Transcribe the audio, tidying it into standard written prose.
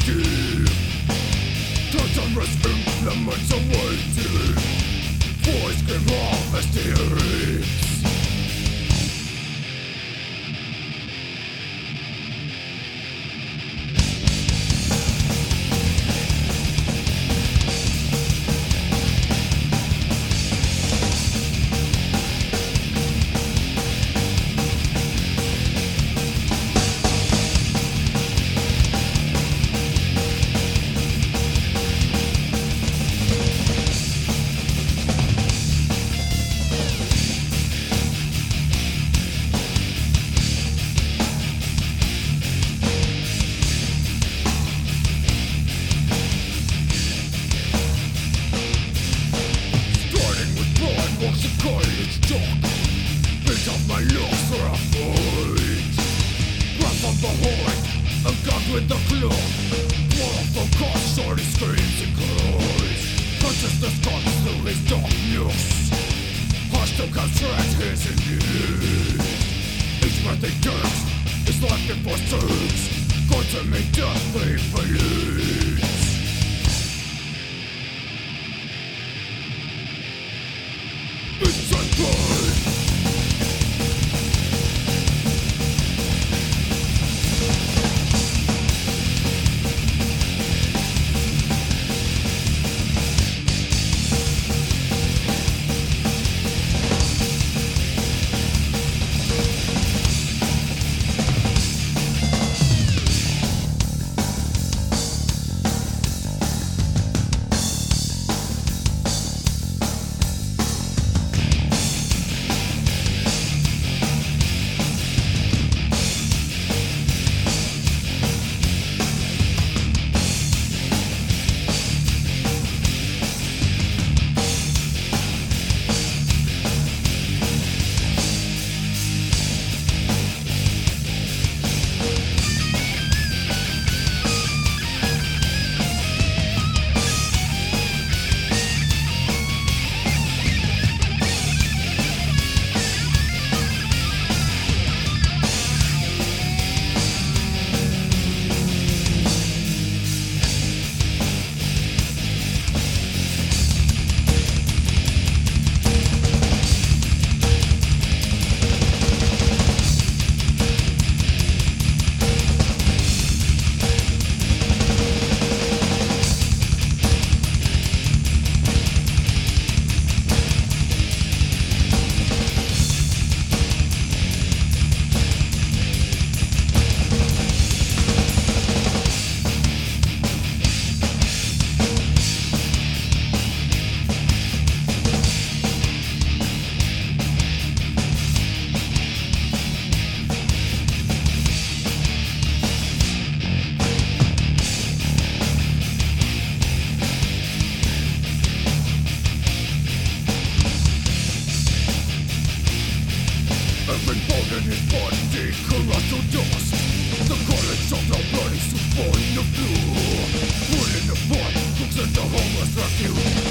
deep. Cancerous implements awaiting. Voice can harvest the reaps. College talk, built up my lungs for a fight. Run from behind, a gun with the clock. One of the cops shorty screams and cries. Consciousness comes through his darkness. Hostile constraint his in need. Each breath he takes is like it pursues. Consuming death he believes. It's a burn. Every bone in his body corrupt to dust. The college of the bloody soup on the floor. Wood in the pot, cooks in the homeless refuge.